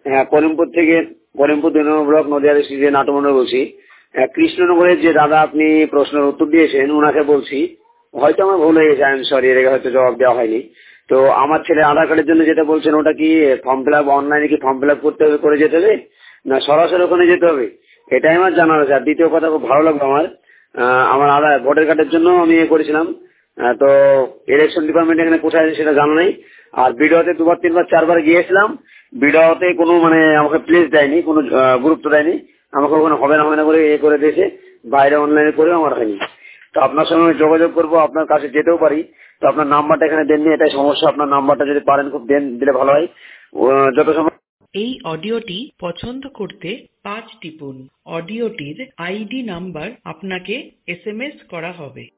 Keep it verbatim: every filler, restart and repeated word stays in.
হ্যাঁ, করিমপুর থেকে, করিমপুর দুই নম্বর ব্লক, নদিয়া ডিস্ট্রিক্ট যে নাটমন্ডল বলছি। কৃষ্ণনগরের যে দাদা আপনি প্রশ্নের উত্তর দিয়েছেন ওনাকে বলছি, হয়তো আমার ভুল হয়ে গেছে, আই এম সরি, এর হয়তো জবাব দেওয়া হয়নি। তো আমার ছেলে আধার কার্ডের জন্য যেটা বলছেন ওটা কি ফর্ম ফিল আপ অনলাইনে কি ফর্ম ফিল আপ করতে হবে, করে যেতে হবে, না সরাসরি ওখানে যেতে হবে? এটাই আমার জানার আছে। আর দ্বিতীয় কথা, খুব ভালো লাগলো আমার, আহ, আমার আধার ভোটার কার্ডের জন্য আমি ইয়ে করেছিলাম, আহ, তো ইলেকশন ডিপার্টমেন্ট এখানে কোথায় আছে সেটা জানা নেই। আর বিডিওতে দুবার তিনবার চারবার গিয়েছিলাম, বিডিওতে কোনো মানে আমাকে প্লেস দেয়নি, কোনো আহ, গুরুত্ব দেয়নি, আমাকে ওখানে হবে না হবে না করে ইয়ে করে দিয়েছে, বাইরে অনলাইনে করে আমার হয়নি। তো আপনার সঙ্গে আমি যোগাযোগ করবো, আপনার কাছে যেতেও পারি। তো আপনার নাম্বারটা এখানে দেননি, এটাই সমস্যা। আপনার নাম্বারটা যদি পারেন খুব দেন, দিলে ভালো হয়। ও- যত সময় এই অডিওটি পছন্দ করতে পাঁচ টিপুন। অডিওটির আইডি নাম্বার আপনাকে এসএমএস করা হবে।